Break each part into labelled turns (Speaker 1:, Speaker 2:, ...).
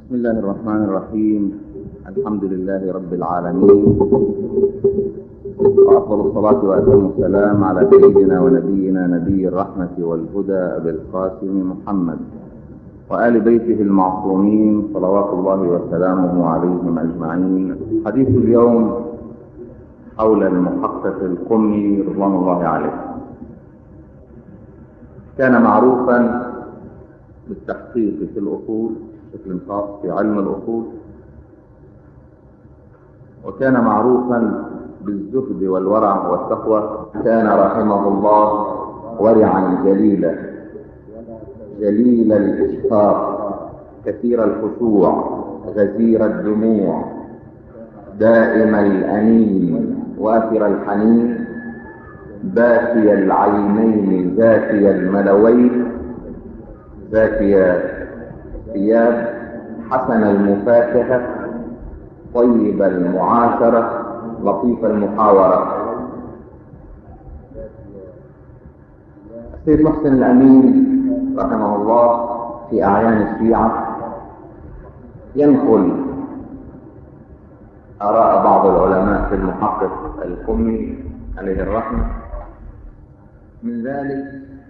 Speaker 1: بسم الله الرحمن الرحيم. الحمد لله رب العالمين، وأفضل الصلاة وأتم السلام على سيدنا ونبينا نبي الرحمة والهدى أبي القاسم محمد وآل بيته المعصومين صلوات الله وسلامه عليهم أجمعين. حديث اليوم حول المحقق القمي رضوان الله عليه. كان معروفا بالتحقيق في الأصول بشكل خاص في علم الأصول، وكان معروفا بالزهد والورع والتقوى. كان رحمه الله ورعا جليلا جليل الإشفاق، كثير الخشوع، غزير الدموع، دائم الأنين، وافر الحنين، باكي العينين، زاكي الملوين، زاكي الثياب، حسن المفاكهة، طيب المعاشرة، لطيف المحاورة. السيد محسن الأمين رحمه الله في أعيان الشيعة ينقل آراء بعض العلماء في المحقق القمي عليه الرحمة. من ذلك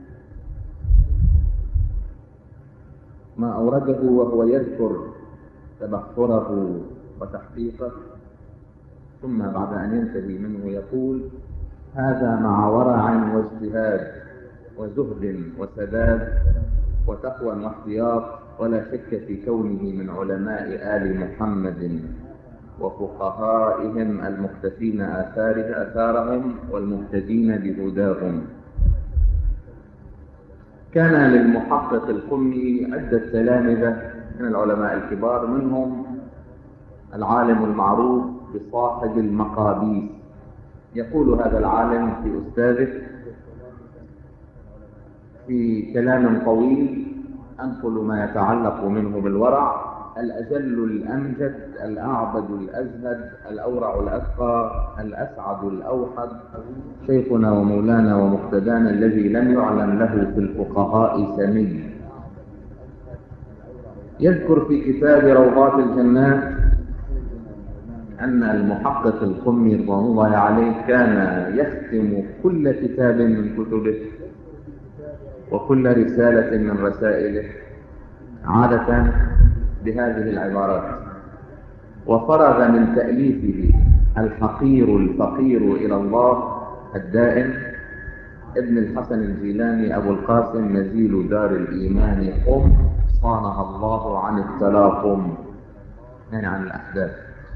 Speaker 1: ما أورده وهو يذكر تبحره وتحقيقه، ثم بعد أن ينتهي منه يقول: هذا مع ورع واجتهاد وزهد وسداد وتقوى واحتياط، ولا شك في كونه من علماء آل محمد وفقهائهم المقتفين آثارهم والمهتدين بهداهم. كان للمحقق القمي عدة تلامذة من العلماء الكبار، منهم العالم المعروف بصاحب المقابيس. يقول هذا العالم في أستاذه في كلام طويل أنقل ما يتعلق منه بالورع: الأجل الأمجد، الأعبد الأزهد، الأورع الأتقى، الأسعد الأوحد، شيخنا ومولانا ومقتدانا الذي لم يعلم له في الفقهاء سمي. يذكر في كتاب روضات الجنات أن المحقق القمي رضوان الله عليه كان يختم كل كتاب من كتبه وكل رسالة من رسائله عادة بهذه العبارات: وفرغ من تأليفه الحقير الفقير إلى الله الدائم ابن الحسن الجيلاني أبو القاسم نزيل دار الإيمان قم، صانها الله عن التلاقم، يعني عن الأحداث.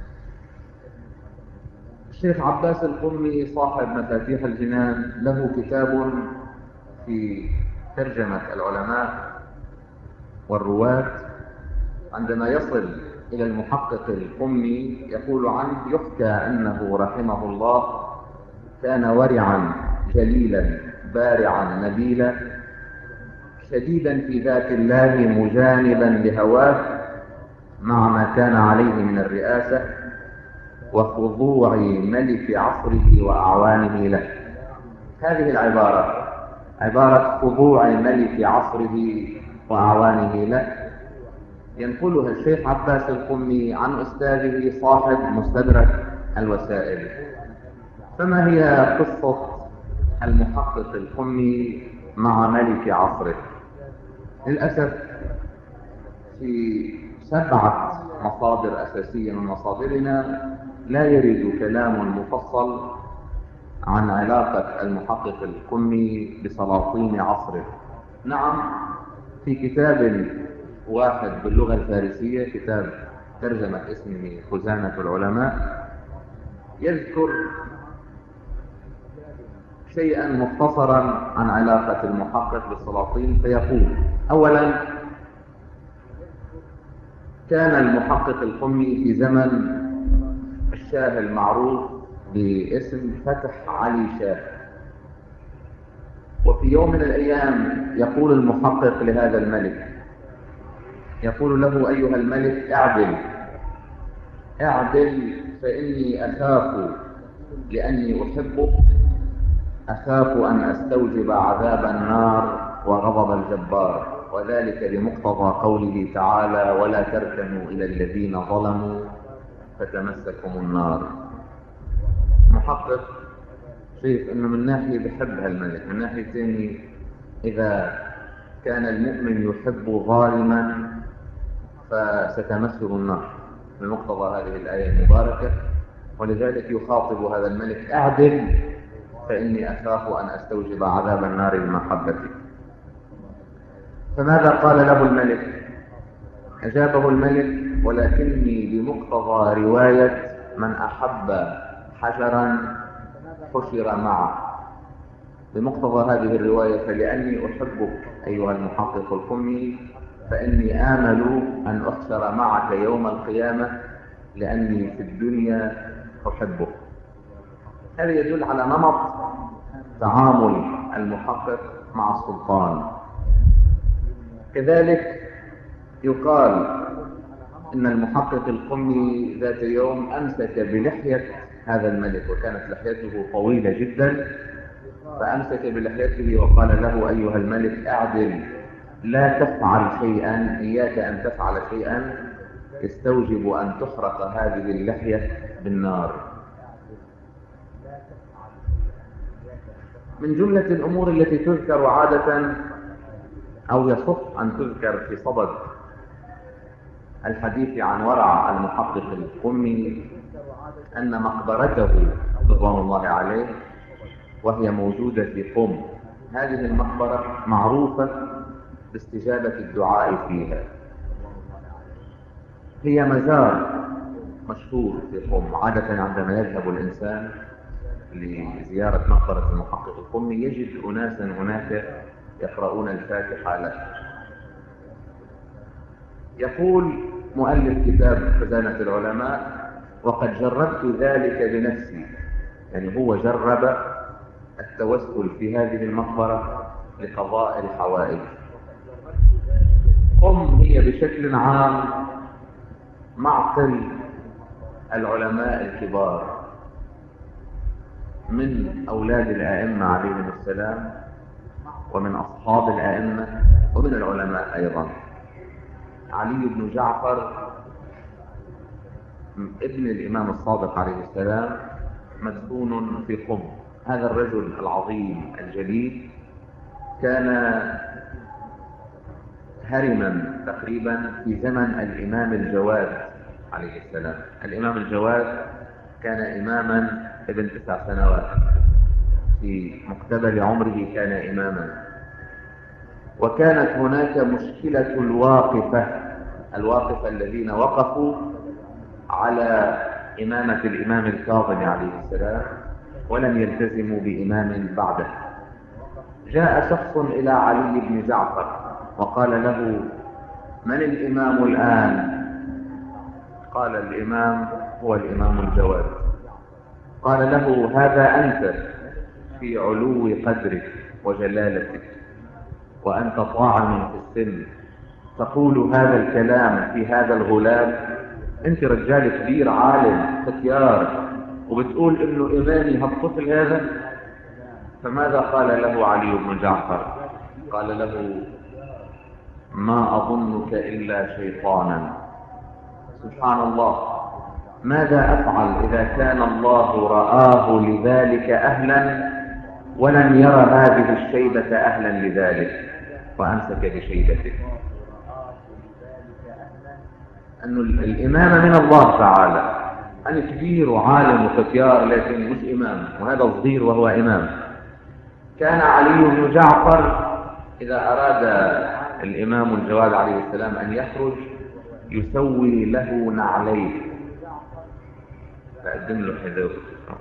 Speaker 1: الشيخ عباس القمي صاحب مفاتيح الجنان له كتاب في ترجمة العلماء والرواة. عندما يصل إلى المحقق القمي يقول عنه: يحكى أنه رحمه الله كان ورعا جليلا بارعا نبيلا، شديدا في ذات الله مجانبا لهواه مع ما كان عليه من الرئاسة وخضوع ملك عصره وأعوانه له. هذه العبارة عبارة خضوع ملك عصره وأعوانه له ينقلها الشيخ عباس القمي عن أستاذه صاحب مستدرك الوسائل. فما هي قصة المحقق القمي مع ملك عصره؟ للأسف في 7 مصادر أساسية من مصادرنا لا يرد كلام مفصل عن علاقة المحقق القمي بسلاطين عصره. نعم، في كتاب واحد باللغة الفارسية، كتاب ترجمة اسمه خزانة العلماء، يذكر شيئا مختصرا عن علاقة المحقق بالسلاطين. فيقول: أولا، كان المحقق القمي في زمن الشاه المعروف باسم فتح علي شاه، وفي يوم من الأيام يقول المحقق لهذا الملك، يقول له: أيها الملك، اعدل اعدل، فإني أخاف لأني أحبك، أخاف أن أستوجب عذاب النار وغضب الجبار. وذلك لمقتضى قوله تعالى: ولا تركنوا إلى الذين ظلموا فتمسكم النار. محقق شايف انه من ناحية بحب هالملك، من ناحية ثانية إذا كان المؤمن يحب ظالما فستمسه النار بمقتضى هذه الآية المباركة، ولذلك يخاطب هذا الملك: اعدل فإني أخاف أن أستوجب عذاب النار بمحبتي. فماذا قال له الملك؟ أجابه الملك: ولكني بمقتضى رواية من أحب حجرا حشر معه، بمقتضى هذه الرواية فلأني أحبك أيها المحقق القمي فإني آمل أن أحشر معك يوم القيامة لأني في الدنيا أحبك. هذا يدل على نمط تعامل المحقق مع السلطان. كذلك يقال إن المحقق القمي ذات يوم أمسك بلحية هذا الملك، وكانت لحيته طويلة جدا، فأمسك بلحيته وقال له: أيها الملك اعدل، لا تفعل شيئا، إياك أن تفعل شيئا يستوجب أن تحرق هذه اللحية بالنار. من جملة الأمور التي تذكر عادة أو يصح أن تذكر في صدد الحديث عن ورع المحقق القمي أن مقبرته رضوان الله عليه وهي موجودة في قم، هذه المقبرة معروفة باستجابة الدعاء فيها، هي مزار مشهور في قم. عادة عندما يذهب الإنسان لزيارة مقبرة المحقق القمي يجد أناسا هناك يقرؤون الفاتحة له. يقول مؤلف كتاب خزانة العلماء: وقد جربت ذلك بنفسي، يعني هو جرب التوسل في هذه المقبرة لقضاء الحوائج. قم هي بشكل عام معقل العلماء الكبار من أولاد الآئمة عليهم السلام ومن أصحاب الآئمة ومن العلماء أيضا. علي بن جعفر ابن الإمام الصادق عليه السلام مدفون في قم. هذا الرجل العظيم الجليل كان هرما تقريبا في زمن الإمام الجواد عليه السلام. الإمام الجواد كان إماما ابن 9 سنوات، في مقتبل عمره كان إماما. وكانت هناك مشكلة الواقفة الذين وقفوا على إمامة الإمام الكاظم عليه السلام ولم يلتزموا بإمام بعده. جاء شخص إلى علي بن جعفر وقال له: من الإمام الآن؟ قال: الإمام هو الإمام الجواد. قال له: هذا أنت في علو قدرك وجلالتك وأنت طاعن في السن تقول هذا الكلام في هذا الغلام؟ أنت رجال كبير عالم ختيار وبتقول إنه إمامي هالطفل هذا؟ فماذا قال له علي بن جعفر؟ قال له: ما أظنك إلا شيطانا. سبحان الله، ماذا أفعل إذا كان الله رآه لذلك أهلا ولم يرى هذه الشيبة أهلا لذلك؟ وأمسك بشيبته. أن الإمامة من الله تعالى، أنا كبير وعالم وختيار لكن مش إمام، وهذا صغير وهو إمام. كان علي بن جعفر إذا أراد الإمام الجواد عليه السلام أن يخرج يسوي له نعليه، فقدم له حذاء،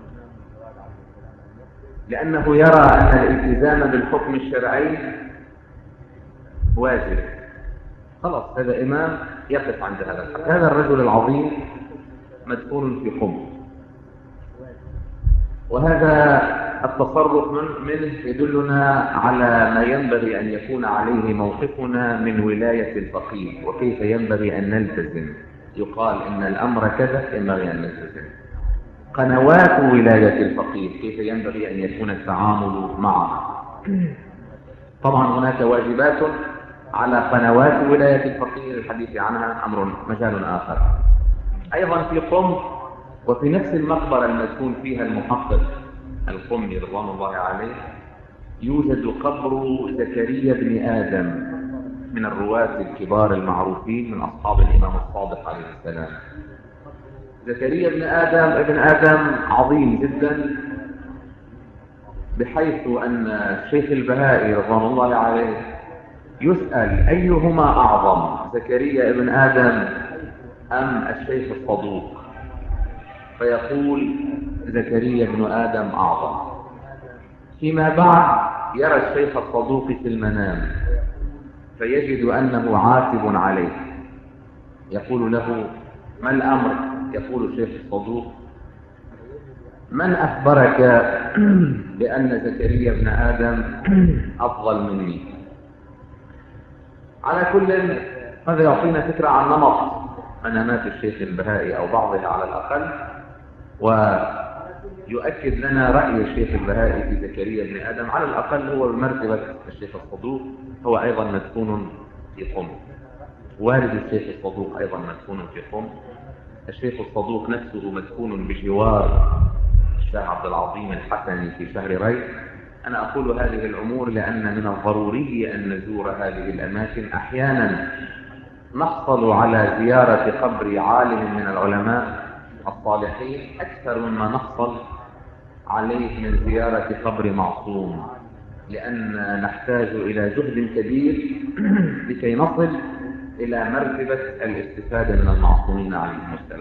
Speaker 1: لأنه يرى أن الالتزام بالحكم الشرعي واجب. خلاص هذا إمام يقف عند هذا الحد. هذا الرجل العظيم مدفون في قم، وهذا التصرف منه يدلنا على ما ينبغي أن يكون عليه موقفنا من ولاية الفقيه وكيف ينبغي أن نلتزم. يقال إن الأمر كذا ينبغي أن نلتزم. قنوات ولاية الفقيه كيف ينبغي أن يكون التعامل معها. طبعا هناك واجبات على قنوات ولاية الفقيه للحديث عنها مجال آخر. أيضا في قم وفي نفس المقبرة المدفون فيها المحقق القمي رضوان الله عليه يوجد قبر زكريا بن آدم من الرواة الكبار المعروفين من أصحاب الإمام الصادق عليه السلام. زكريا بن ابن آدم عظيم جدا، بحيث أن الشيخ البهائي رضوان الله عليه يسأل أيهما أعظم، زكريا بن آدم أم الشيخ الصدوق؟ فيقول زكريا بن آدم أعظم. فيما بعد يرى الشيخ الصدوق في المنام فيجد أنه عاتب عليه، يقول له: ما الأمر؟ يقول الشيخ الصدوق: من أخبرك بأن زكريا بن آدم أفضل مني؟ على كل، هذا يعطينا فكرة عن نمط منامات الشيخ البهائي أو بعضها على الأقل، ويؤكد لنا رأي الشيخ البهائي في زكريا بن آدم على الأقل هو بمرتبة الشيخ الصدوق، هو أيضا مدفون في قم، والد الشيخ الصدوق أيضا مدفون في قم، الشيخ الصدوق نفسه مدفون بجوار الشيخ عبد العظيم الحسني في شهر ري. أنا أقول هذه الأمور لأن من الضروري أن نزور هذه الأماكن. أحيانا نحصل على زيارة قبر عالم من العلماء الصالحين أكثر مما نحصل عليه من زيارة قبر معصوم، لأن نحتاج إلى جهد كبير لكي نصل إلى مرتبة الاستفادة من المعصومين عليهم السلام.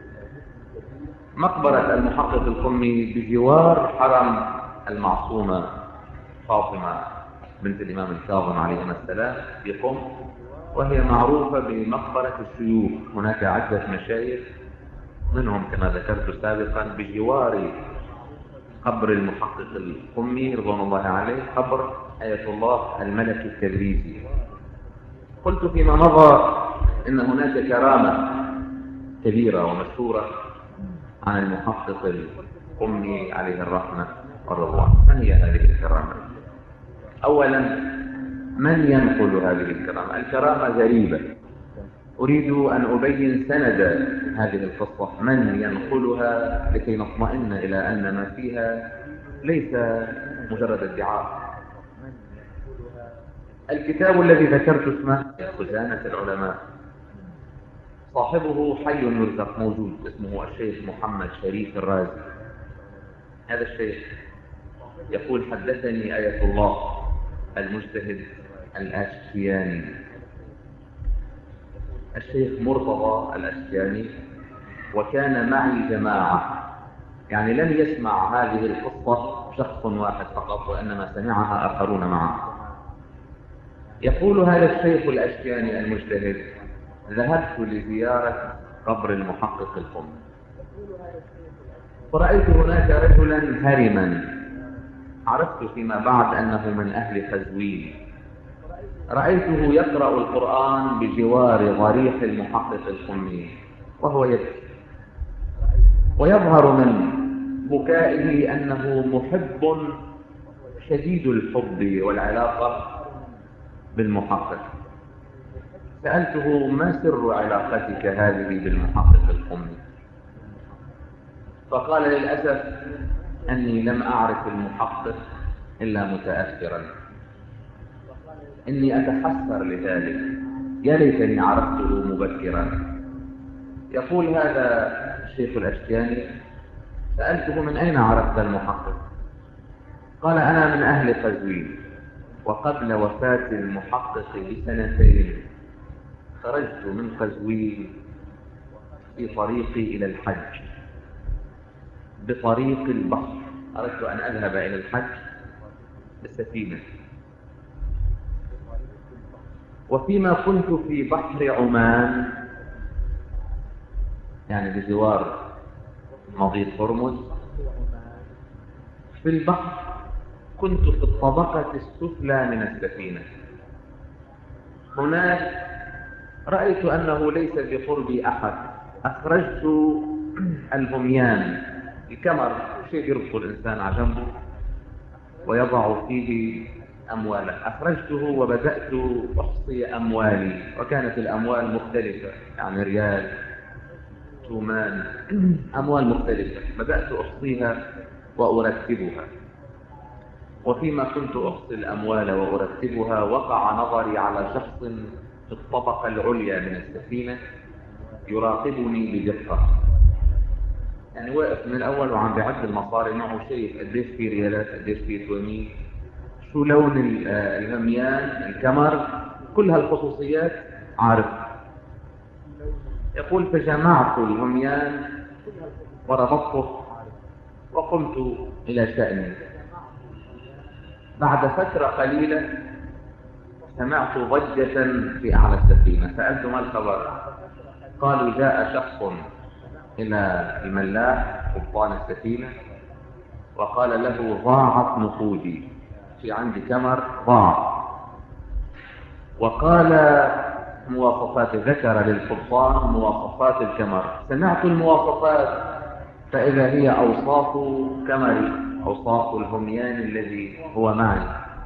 Speaker 1: مقبرة المحقق القمي بجوار حرم المعصومة فاطمة بنت الإمام الكاظم عليهما السلام في قم، وهي معروفة بمقبرة الشيوخ. هناك عدة مشايخ منهم كما ذكرت سابقا بجوار قبر المحقق القمي رضوان الله عليه قبر آية الله الملك التبريزي. قلت فيما مضى إن هناك كرامة كبيرة ومشهورة عن المحقق القمي عليه الرحمة والرضوان. ما هي هذه الكرامة؟ أولا، من ينقل هذه الكرامة؟ الكرامة غريبة، أريد أن أبين سند هذه القصة، من ينقلها لكي نطمئن إلى أن ما فيها ليس مجرد ادعاء. الكتاب الذي ذكرت اسمه خزانة العلماء، صاحبه حي يرزق موجود، اسمه الشيخ محمد شريف الرازي. هذا الشيخ يقول: حدثني آية الله المجتهد الأشكياني، الشيخ مرتضى الأشكياني، وكان معي جماعة، يعني لم يسمع هذه القصة شخص واحد فقط، وإنما سمعها آخرون معه. يقول هذا الشيخ الأشكياني المجتهد: ذهبت لزيارة قبر المحقق القمي، فرأيت هناك رجلا هرما، عرفت فيما بعد أنه من أهل قزوين، رأيته يقرأ القرآن بجوار ضريح المحقق القمي وهو يبكي، ويظهر من بكائه أنه محب شديد الحب والعلاقة بالمحقق. سألته: ما سر علاقتك هذه بالمحقق القمي؟ فقال: للأسف أني لم أعرف المحقق إلا متأخرا، إني أتحسر لذلك، يا ليتني عرفته مبكرا. يقول هذا الشيخ الأشكياني: سألته: من أين عرفت المحقق؟ قال: أنا من أهل قزوين، وقبل وفاة المحقق بسنتين خرجت من قزوين في طريقي إلى الحج بطريق البحر، أردت أن أذهب إلى الحج بالسفينة، وفيما كنت في بحر عمان، يعني بجوار مضيق هرمز، في البحر كنت في الطبقة السفلى من السفينة. هناك رأيت أنه ليس بقربي أحد، أخرجت الهميان، الكمر، شيء يربط الإنسان على جنبه ويضع فيه أمواله. أخرجته وبدأت أحصي أموالي، وكانت الأموال مختلفة، يعني ريال، تومان، أموال مختلفة. بدأت أحصيها وأرتبها، وفيما كنت أحصي الأموال وأرتبها وقع نظري على شخص في الطبقة العليا من السفينة يراقبني بدقة. يعني واقف من الأول وعم بيعد المصاري معه، شايف قديش في ريالات، قديش في توامين، شو لون الهميان، الكمر، كل هالخصوصيات عارف. يقول فجمعت الهميان وربطته وقمت إلى شأني. بعد فترة قليلة سمعت ضجة في أعلى السفينة، سألت ما الخبر؟ قالوا جاء شخص إلى الملاح قبطان السفينة وقال له ضاعت نقودي، في عندي كمر ضاع، وقال مواصفات، ذكر للقبطان مواصفات الكمر. سمعت المواصفات فإذا هي أوصاف كمري، أوصاف الهميان الذي هو معي.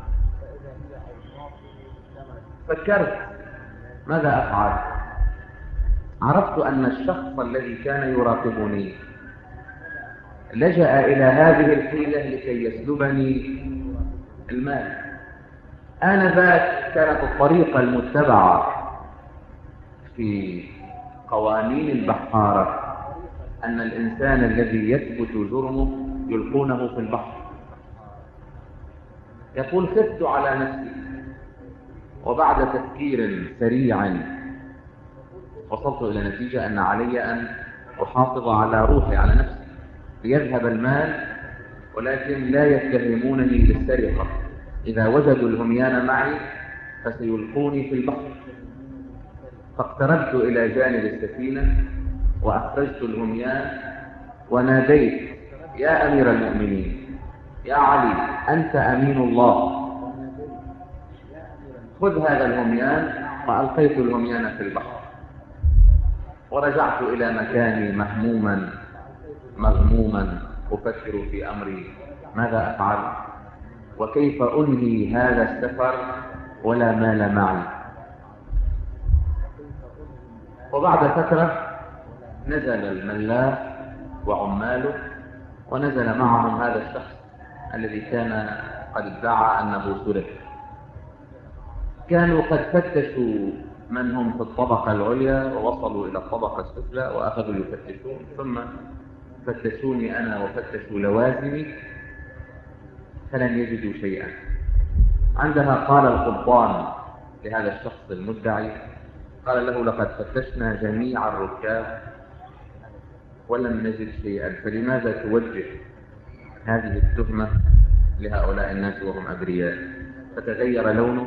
Speaker 1: فكرت ماذا أفعل؟ عرفت أن الشخص الذي كان يراقبني لجأ إلى هذه الحيلة لكي يسلبني المال. آنذاك كانت الطريقة المتبعة في قوانين البحارة أن الإنسان الذي يثبت جرمه يلقونه في البحر. يقول خفت على نفسي، وبعد تفكير سريع وصلت إلى نتيجة أن علي أن أحافظ على روحي، على نفسي، ليذهب المال ولكن لا يتهمونني بالسرقة. إذا وجدوا الهميان معي فسيلقوني في البحر. فاقتربت إلى جانب السفينة وأخرجت الهميان وناديت يا أمير المؤمنين، يا علي، أنت أمين الله، خذ هذا الهميان. وألقيت الهميان في البحر ورجعت إلى مكاني مهموما مغموما أفكر في أمري، ماذا أفعل وكيف أنهي هذا السفر ولا مال معي. وبعد فترة نزل الملاح وعماله، ونزل معهم هذا الشخص الذي كان قد ادعى أنه سرق. كانوا قد فتشوا من هم في الطبقة العليا ووصلوا إلى الطبقة السفلى وأخذوا يفتشون، ثم فتشوني أنا وفتشوا لوازمي فلم يجدوا شيئا. عندها قال القبطان لهذا الشخص المدعي، قال له لقد فتشنا جميع الركاب ولم نجد شيئا، فلماذا توجه هذه التهمة لهؤلاء الناس وهم أبرياء؟ فتغير لونه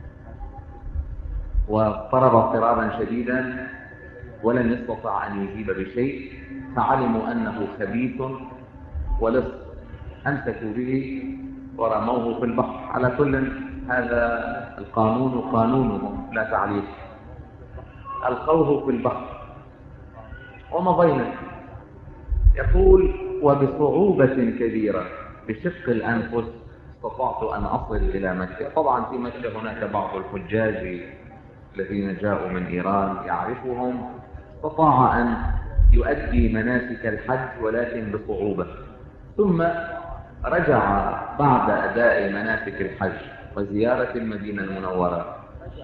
Speaker 1: واضطرب اضطرابا شديدا ولم يستطع أن يجيب بشيء، فعلموا أنه خبيث ولص، أمسكوا به ورموه في البحر. على كل هذا القانون قانونهم لا تعليق، ألقوه في البحر ومضينا. يقول وبصعوبة كبيرة بشق الأنفس استطعت أن أصل إلى مكة. طبعا في مكة هناك بعض الحجاج الذين جاءوا من إيران يعرفهم، استطاع أن يؤدي مناسك الحج ولكن بصعوبة. ثم رجع بعد أداء مناسك الحج وزيارة المدينة المنورة،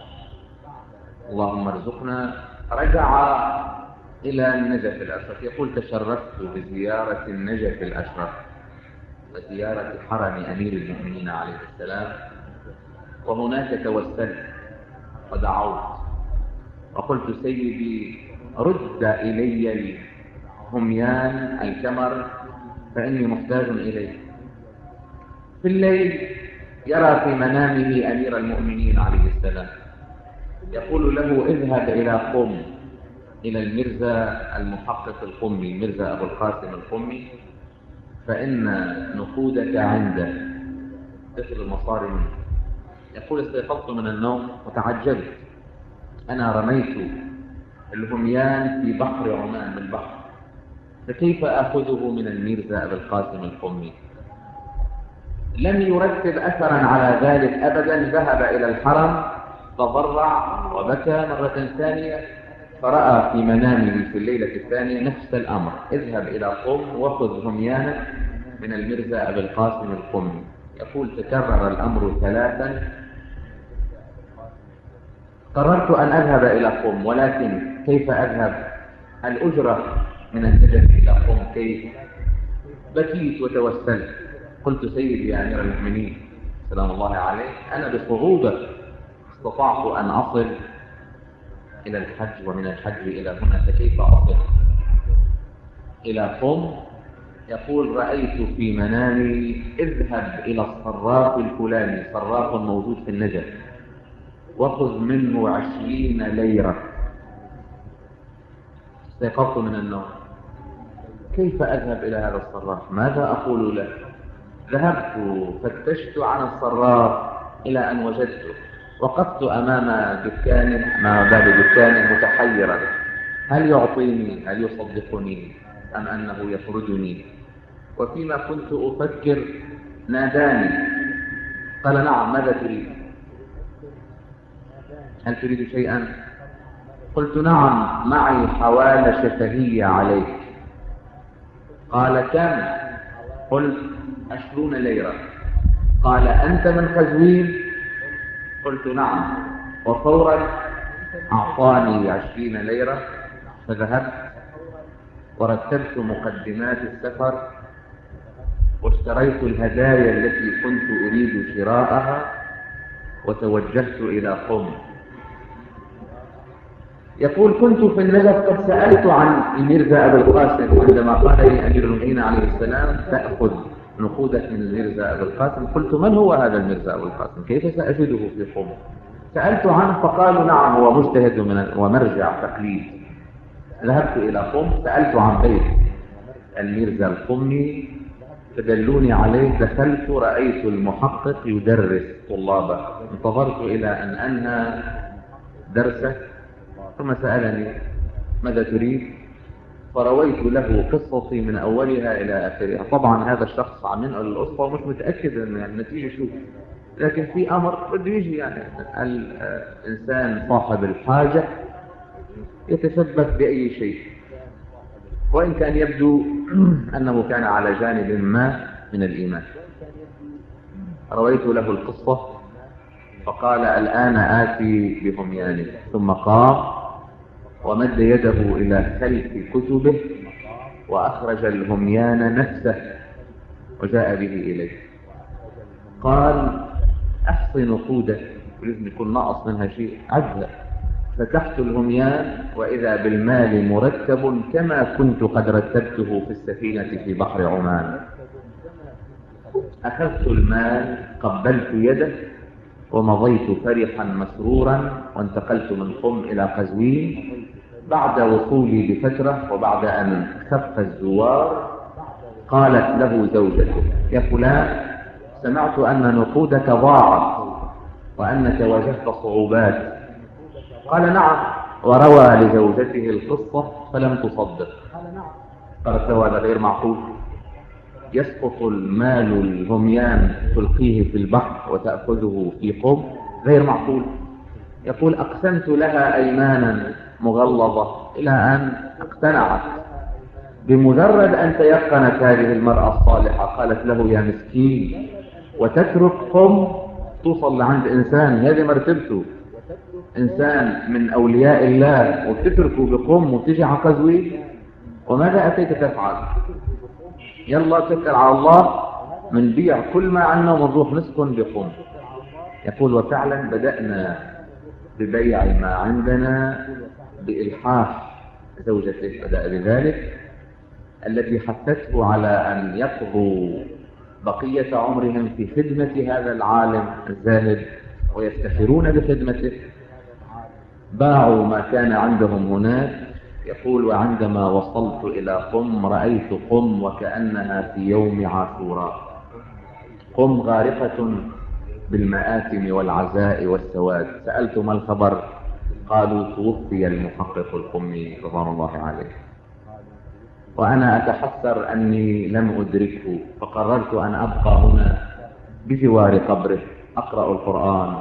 Speaker 1: اللهم ارزقنا، رجع إلى النجف الأشرف. يقول تشرفت بزيارة النجف الأشرف وزيارة حرم أمير المؤمنين عليه السلام، وهناك توسلت ودعوت وقلت سيدي رد إلي الهميان الكمر فإني محتاج إليه. في الليل يرى في منامه أمير المؤمنين عليه السلام يقول له اذهب إلى قم، إلى المرزا المحقق القمي، المرزا أبو القاسم القمي، فإن نقودك عنده تخذ المصاري منه. يقول استيقظت من النوم وتعجبت، أنا رميت الهميان في بحر عمان بالبحر، فكيف أخذه من الميرزا أبو القاسم القمي؟ لم يرتب أثرا على ذلك أبدا، ذهب إلى الحرم تضرع وبكى مرة ثانية، فرأى في منامه في الليلة الثانية نفس الأمر: اذهب إلى قم وخذ هميانا من المرزا أبي القاسم القمي. يقول تكرر الأمر ثلاثا. قررت أن أذهب إلى قم، ولكن كيف أذهب؟ الأجرة من النجف إلى قم كيف؟ بكيت وتوسلت، قلت سيدي يا أمير المؤمنين سلام الله عليه، أنا بصعوبة استطعت أن أصل إلى الحج، ومن الحج إلى هنا، فكيف أصل إلى قم؟ يقول رأيت في منامي: اذهب إلى الصراف الفلاني، صراف موجود في النجف، وخذ منه 20 ليرة. استيقظت من النوم، كيف أذهب إلى هذا الصراف؟ ماذا أقول له؟ ذهبت فتشت عن الصراف إلى أن وجدته، وقفت أمام باب دكان متحيرا: هل يعطيني؟ هل يصدقني؟ أم أنه يطردني؟ وفيما كنت أفكر ناداني، قال: نعم، ماذا تريد؟ هل تريد شيئا؟ قلت: نعم، معي حوالة شفهية عليك. قال: كم؟ قلت: 20 ليرة. قال: أنت من قزوين؟ قلت: نعم. وفورا أعطاني 20 ليرة، فذهبت ورتبت مقدمات السفر، واشتريت الهدايا التي كنت أريد شراءها، وتوجهت إلى قم. يقول كنت في النجف قد سألت عن الميرزا أبي القاسم، عندما قال لي أمير المؤمنين عليه السلام: تأخذ نقودك من الميرزا أبي القاسم. قلت: من هو هذا الميرزا أبي القاسم؟ كيف سأجده في قم؟ سألت عنه فقالوا: نعم، هو مجتهد ومرجع تقليد. ذهبت إلى قم، سألت عن بيت الميرزا القمي، فدلوني عليه. دخلت رأيت المحقق يدرس طلابه، انتظرت إلى أن أنهى درسه، ثم سألني: ماذا تريد؟ فرويت له قصتي من أولها إلى آخرها. طبعا هذا الشخص عم ينقل القصة ومش متأكد أن النتيجة شو، لكن في أمر بده يجي. يعني الإنسان صاحب الحاجة يتثبت بأي شيء، وإن كان يبدو أنه كان على جانب ما من الإيمان. رويت له القصة فقال: الآن آتي بهميانه. ثم قام ومد يده إلى خلف كتبه وأخرج الهميان نفسه وجاء به إليه. قال: أحصي نقوده، لازم يكون ناقص منها شيء. عجب. فتحت الهميان وإذا بالمال مرتب كما كنت قد رتبته في السفينة في بحر عمان. أخذت المال، قبلت يده، ومضيت فرحا مسرورا، وانتقلت من قم إلى قزوين. بعد وصولي بفترة وبعد أن خف الزوار، قالت له زوجته: يا فلان، سمعت أن نقودك ضاعت وأنك واجهت صعوبات. قال: نعم. وروى لزوجته القصة فلم تصدق. قالت له: هذا غير معقول، يسقط المال الهميان تلقيه في البحر وتأخذه في قم؟ غير معقول. يقول: أقسمت لها أيمانا مغلظة إلى أن اقتنعت. بمجرد أن تيقنت هذه المرأة الصالحة قالت له: يا مسكين، وتترك قم توصل لعند إنسان هذه مرتبته، إنسان من أولياء الله، وتتركه بقم وتجي على قزوين؟ وماذا أتيت تفعل؟ يلا تكل على الله، من بيع كل ما عنا ونروح نسكن بقم. يقول: وفعلا بدأنا ببيع ما عندنا بإلحاح زوجته، بدأ بذلك، التي حثته على أن يقضوا بقية عمرهم في خدمة هذا العالم الزاهد ويفتخرون بخدمته. باعوا ما كان عندهم هناك. يقول: وعندما وصلت إلى قم رأيت قم وكأنها في يوم عاشوراء. قم غارقة بالمآثم والعزاء والسواد. سألت: ما الخبر؟ قالوا: توفي المحقق القمي رضوان الله عليه. وأنا أتحسر أني لم أدركه، فقررت أن أبقى هنا بجوار قبره أقرأ القرآن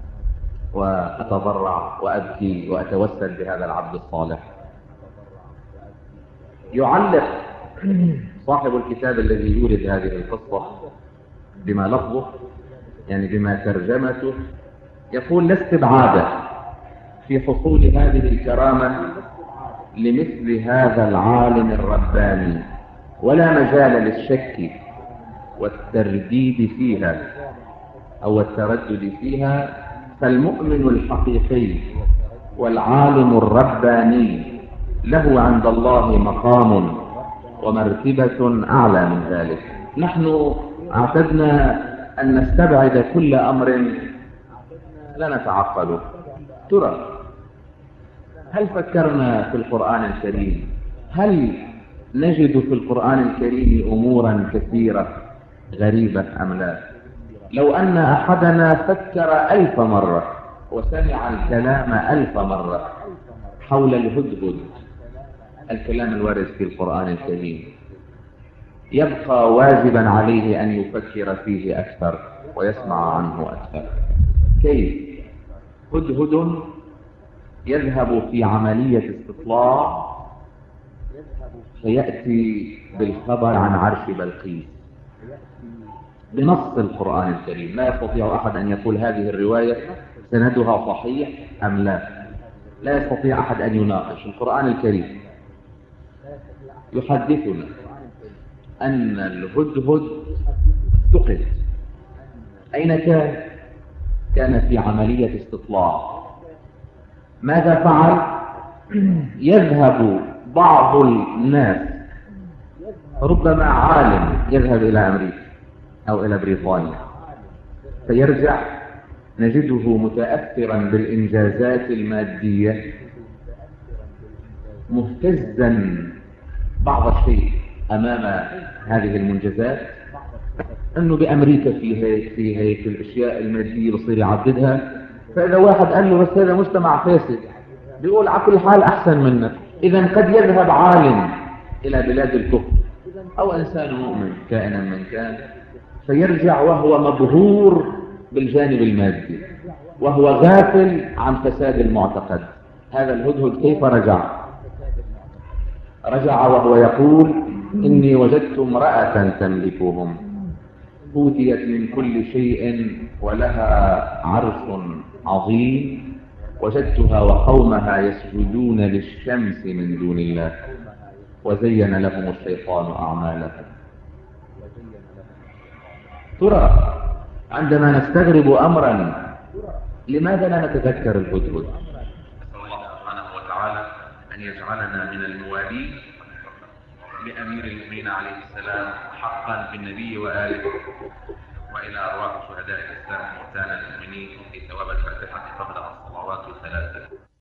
Speaker 1: وأتضرع وأبكي وأتوسل بهذا العبد الصالح. يعلق صاحب الكتاب الذي يورد هذه القصة بما لفظه، يعني بما ترجمته، يقول: لا استبعاد في حصول هذه الكرامة لمثل هذا العالم الرباني، ولا مجال للشك والترديد فيها أو التردد فيها، فالمؤمن الحقيقي والعالم الرباني له عند الله مقام ومرتبة أعلى من ذلك. نحن اعتدنا أن نستبعد كل أمر لا نتعقله. ترى هل فكرنا في القرآن الكريم؟ هل نجد في القرآن الكريم أمورا كثيرة غريبة أم لا؟ لو أن أحدنا فكر 1000 مرة وسمع الكلام 1000 مرة حول الهدهد، الكلام الوارد في القرآن الكريم، يبقى واجبا عليه أن يفكر فيه أكثر ويسمع عنه أكثر. كيف؟ هدهد يذهب في عملية استطلاع فيأتي بالخبر عن عرش بلقيس بنص القرآن الكريم. لا يستطيع أحد أن يقول هذه الرواية سندها صحيح أم لا. لا يستطيع أحد أن يناقش. القرآن الكريم يحدثنا أن الهدهد فقد. أين كان؟ كان في عملية استطلاع. ماذا فعل؟ يذهب بعض الناس، ربما عالم يذهب إلى أمريكا أو إلى بريطانيا، فيرجع نجده متأثرا بالإنجازات المادية، مهتزا بعض الشيء أمام هذه المنجزات، أنه بأمريكا في هيك الأشياء المادية بصير يعددها. فإذا واحد قال له بس هذا مجتمع فاسد، بيقول على كل حال أحسن منك. إذا قد يذهب عالم إلى بلاد الكفر أو إنسان مؤمن كائنا من كان، فيرجع وهو مبهور بالجانب المادي وهو غافل عن فساد المعتقد. هذا الهدهد كيف رجع؟ رجع وهو يقول: إني وجدت امرأة تملكهم، أوتيت من كل شيء ولها عرش عظيم، وجدتها وقومها يسجدون للشمس من دون الله، وزين لهم الشيطان أعمالهم. ترى عندما نستغرب أمرا لماذا لا نتذكر الهدهد؟ نسأل الله سبحانه وتعالى أن يجعلنا من الموالين لأمير المؤمنين عليه السلام حقا بالنبي وآله، وإلى أرواح شهداء الإسلام وموتانا المؤمنين في ثواب الفاتحة قبل الصلوات الثلاثة.